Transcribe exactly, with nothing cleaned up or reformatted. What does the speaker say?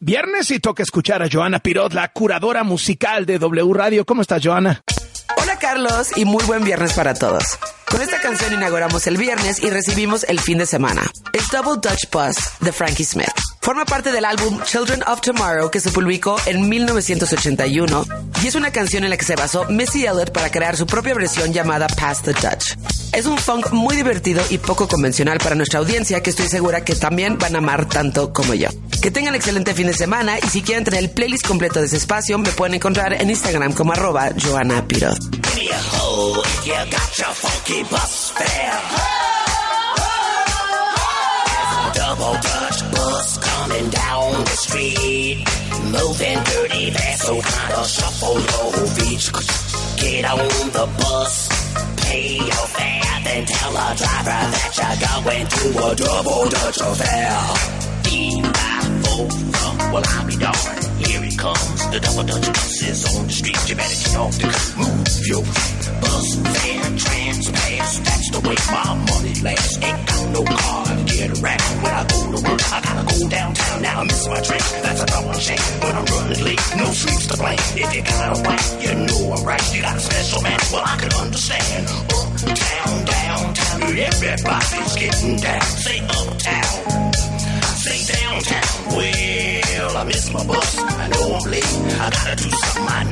viernes y toca escuchar a Joana Pirot, la curadora musical de W Radio. ¿Cómo estás, Joana? Hola, Carlos, y muy buen viernes para todos. Con esta canción inauguramos el viernes y recibimos el fin de semana. Es Double Dutch Bus de Frankie Smith. Forma parte del álbum Children of Tomorrow, que se publicó en mil novecientos ochenta y uno, y es una canción en la que se basó Missy Elliott para crear su propia versión llamada Pass the Dutch. Es un funk muy divertido y poco convencional para nuestra audiencia, que estoy segura que también van a amar tanto como yo. Que tengan excelente fin de semana, y si quieren tener el playlist completo de ese espacio, me pueden encontrar en Instagram como arroba Joana Pirot. Double Dutch bus coming down the street, moving dirty fast, so kinda shuffle your feet. Get on the bus, pay your fare, then tell the driver that you're going to a double Dutch affair. E by four, well I'll be darned, here it comes. The double Dutch bus is on the street, you better get off the car, move your bus fare, transpass, that's the way my money lasts. Ain't got no car to get around. When I go to work, I gotta go downtown. Now I miss my train, that's a double shame. When I'm running late, no streets to blame. If you got a right, you know I'm right. You got a special man, well I can understand. Uptown, downtown, everybody's getting down. Say uptown, say downtown. Well, I miss my bus, I know I'm late. I gotta do something I